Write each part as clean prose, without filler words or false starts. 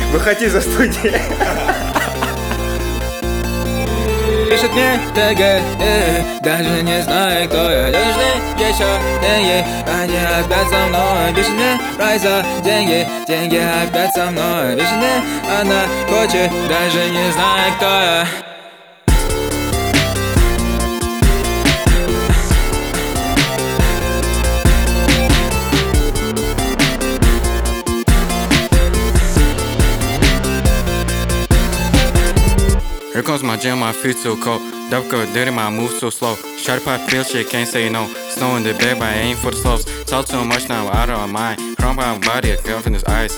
Выходи за студию. Пишет мне ТГ, даже не знаю, кто я. Должны еще деньги, они опять со мной. Пишет мне Райза, деньги, деньги опять со мной. Пишет мне, она хочет, даже не знаю, кто я. Here comes my gym, my feet too cold. Dubco dirty, my move so slow. Try to pop pill shit, can't say no. Snow in the bed, but I ain't for the slows. Talk too much now, out of my mind. Chrome by my body, a girl in his eyes.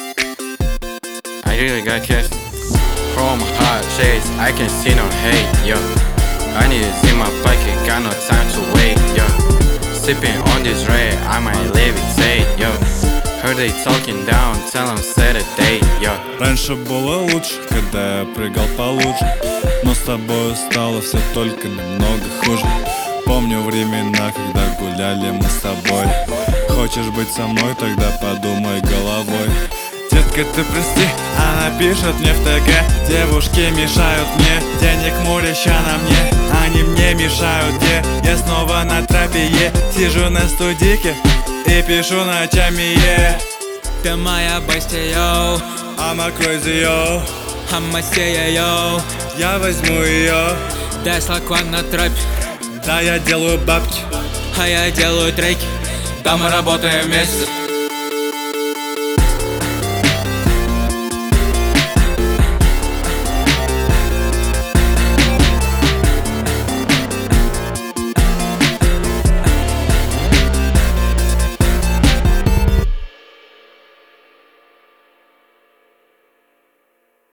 I really got cash. Chrome hot shades, I can see no hate, yo. I need to see my pocket, got no time to wait, yo. Sipping on this red, I might levitate, yo. Heard they talking down, tell them set a date, yo. Раньше было лучше, когда я прыгал получше, но с тобой стало все только немного хуже. Помню времена, когда гуляли мы с тобой. Хочешь быть со мной, тогда подумай головой. Детка, ты прости, она пишет мне в ТГ. Девушки мешают мне, денег море ща на мне. Они мне мешают, где я снова на тропе, сижу на студике и пишу ночами, Ты моя бастия, йоу, I'm a crazy, yo. Хамасея, йоу. Я возьму ее, Дай слакван на тропе, да я делаю бабки. а я делаю треки. Да мы работаем вместе.